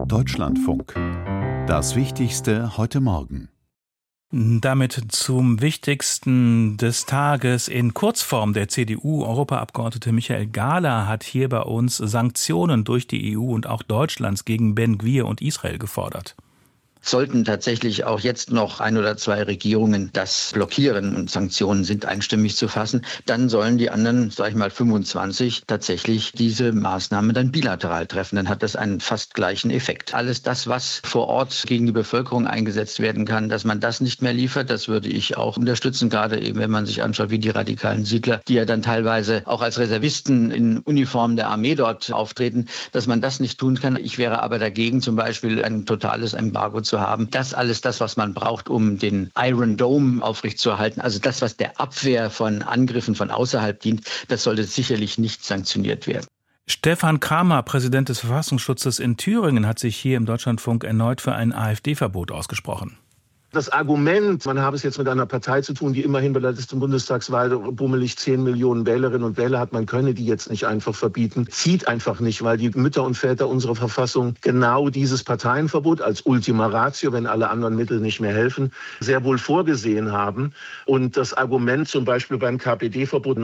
Deutschlandfunk. Das Wichtigste heute Morgen. Damit zum Wichtigsten des Tages in Kurzform. Der CDU-Europaabgeordnete Michael Gahler hat hier bei uns Sanktionen durch die EU und auch Deutschlands gegen Ben Gvir und Israel gefordert. Sollten tatsächlich auch jetzt noch ein oder zwei Regierungen das blockieren und Sanktionen sind einstimmig zu fassen, dann sollen die anderen, 25 tatsächlich diese Maßnahmen dann bilateral treffen. Dann hat das einen fast gleichen Effekt. Alles das, was vor Ort gegen die Bevölkerung eingesetzt werden kann, dass man das nicht mehr liefert, das würde ich auch unterstützen, gerade eben, wenn man sich anschaut, wie die radikalen Siedler, die ja dann teilweise auch als Reservisten in Uniform der Armee dort auftreten, dass man das nicht tun kann. Ich wäre aber dagegen, zum Beispiel ein totales Embargo zu haben. Das alles das, was man braucht, um den Iron Dome aufrechtzuerhalten, also das, was der Abwehr von Angriffen von außerhalb dient, das sollte sicherlich nicht sanktioniert werden. Stefan Kramer, Präsident des Verfassungsschutzes in Thüringen, hat sich hier im Deutschlandfunk erneut für ein AfD-Verbot ausgesprochen. Das Argument, man habe es jetzt mit einer Partei zu tun, die immerhin bei der letzten Bundestagswahl bummelig 10 Millionen Wählerinnen und Wähler hat, man könne die jetzt nicht einfach verbieten, zieht einfach nicht, weil die Mütter und Väter unserer Verfassung genau dieses Parteienverbot als Ultima Ratio, wenn alle anderen Mittel nicht mehr helfen, sehr wohl vorgesehen haben. Und das Argument zum Beispiel beim KPD-Verbot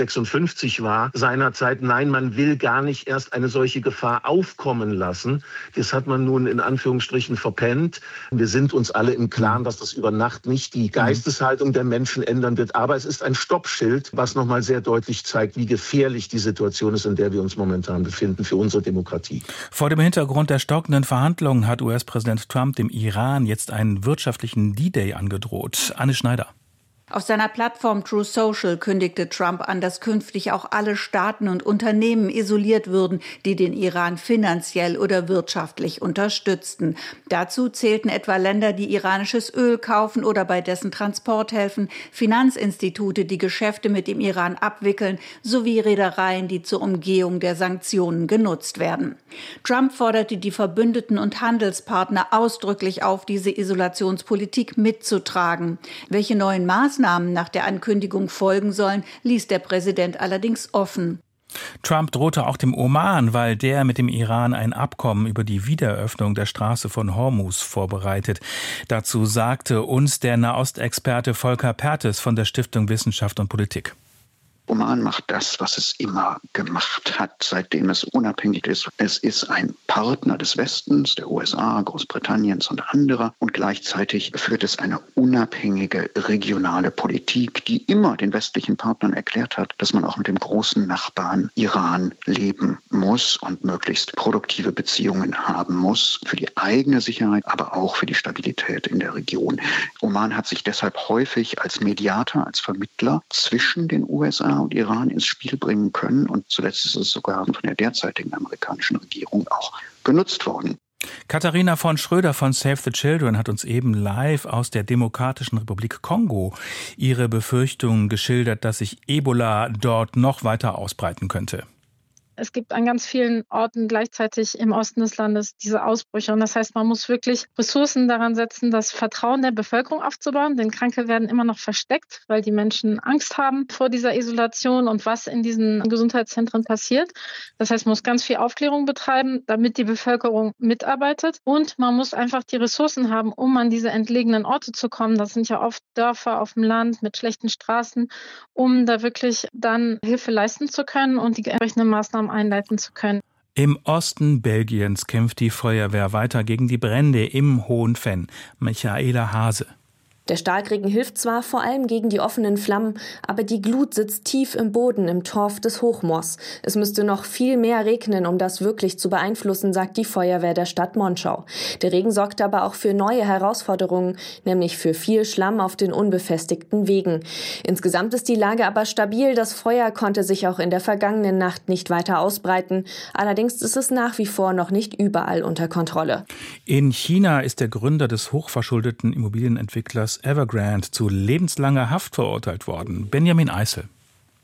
1956 war seinerzeit, nein, man will gar nicht erst eine solche Gefahr aufkommen lassen. Das hat man nun in Anführungsstrichen verpennt. Wir sind uns alle im Klaren, dass das über Nacht nicht die Geisteshaltung der Menschen ändern wird. Aber es ist ein Stoppschild, was nochmal sehr deutlich zeigt, wie gefährlich die Situation ist, in der wir uns momentan befinden für unsere Demokratie. Vor dem Hintergrund der stockenden Verhandlungen hat US-Präsident Trump dem Iran jetzt einen wirtschaftlichen D-Day angedroht. Anne Schneider. Auf seiner Plattform Truth Social kündigte Trump an, dass künftig auch alle Staaten und Unternehmen isoliert würden, die den Iran finanziell oder wirtschaftlich unterstützten. Dazu zählten etwa Länder, die iranisches Öl kaufen oder bei dessen Transport helfen, Finanzinstitute, die Geschäfte mit dem Iran abwickeln, sowie Reedereien, die zur Umgehung der Sanktionen genutzt werden. Trump forderte die Verbündeten und Handelspartner ausdrücklich auf, diese Isolationspolitik mitzutragen. Welche neuen Maßnahmen nach der Ankündigung folgen sollen, ließ der Präsident allerdings offen. Trump drohte auch dem Oman, weil der mit dem Iran ein Abkommen über die Wiedereröffnung der Straße von Hormuz vorbereitet. Dazu sagte uns der Nahostexperte Volker Perthes von der Stiftung Wissenschaft und Politik. Oman macht das, was es immer gemacht hat, seitdem es unabhängig ist. Es ist ein Partner des Westens, der USA, Großbritanniens und anderer. Und gleichzeitig führt es eine unabhängige regionale Politik, die immer den westlichen Partnern erklärt hat, dass man auch mit dem großen Nachbarn Iran leben muss und möglichst produktive Beziehungen haben muss für die eigene Sicherheit, aber auch für die Stabilität in der Region. Oman hat sich deshalb häufig als Mediator, als Vermittler zwischen den USA und Iran ins Spiel bringen können. Und zuletzt ist es sogar von der derzeitigen amerikanischen Regierung auch genutzt worden. Katharina von Schröder von Save the Children hat uns eben live aus der Demokratischen Republik Kongo ihre Befürchtungen geschildert, dass sich Ebola dort noch weiter ausbreiten könnte. Es gibt an ganz vielen Orten gleichzeitig im Osten des Landes diese Ausbrüche. Und das heißt, man muss wirklich Ressourcen daran setzen, das Vertrauen der Bevölkerung aufzubauen. Denn Kranke werden immer noch versteckt, weil die Menschen Angst haben vor dieser Isolation und was in diesen Gesundheitszentren passiert. Das heißt, man muss ganz viel Aufklärung betreiben, damit die Bevölkerung mitarbeitet. Und man muss einfach die Ressourcen haben, um an diese entlegenen Orte zu kommen. Das sind ja oft Dörfer auf dem Land mit schlechten Straßen, um da wirklich dann Hilfe leisten zu können und die entsprechenden Maßnahmen einleiten zu können. Im Osten Belgiens kämpft die Feuerwehr weiter gegen die Brände im Hohen Venn. Michaela Hase. Der Starkregen hilft zwar vor allem gegen die offenen Flammen, aber die Glut sitzt tief im Boden im Torf des Hochmoors. Es müsste noch viel mehr regnen, um das wirklich zu beeinflussen, sagt die Feuerwehr der Stadt Monschau. Der Regen sorgt aber auch für neue Herausforderungen, nämlich für viel Schlamm auf den unbefestigten Wegen. Insgesamt ist die Lage aber stabil. Das Feuer konnte sich auch in der vergangenen Nacht nicht weiter ausbreiten. Allerdings ist es nach wie vor noch nicht überall unter Kontrolle. In China ist der Gründer des hochverschuldeten Immobilienentwicklers Evergrande zu lebenslanger Haft verurteilt worden. Benjamin Eisel.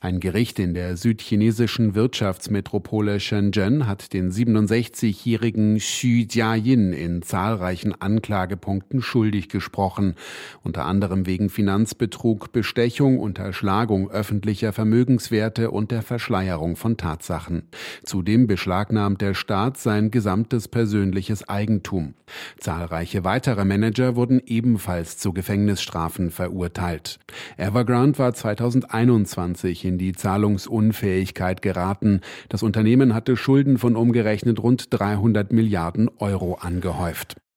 Ein Gericht in der südchinesischen Wirtschaftsmetropole Shenzhen hat den 67-jährigen Xu Jiayin in zahlreichen Anklagepunkten schuldig gesprochen, unter anderem wegen Finanzbetrug, Bestechung, Unterschlagung öffentlicher Vermögenswerte und der Verschleierung von Tatsachen. Zudem beschlagnahmt der Staat sein gesamtes persönliches Eigentum. Zahlreiche weitere Manager wurden ebenfalls zu Gefängnisstrafen verurteilt. Evergrande war 2021 in die Zahlungsunfähigkeit geraten. Das Unternehmen hatte Schulden von umgerechnet rund 300 Milliarden Euro angehäuft.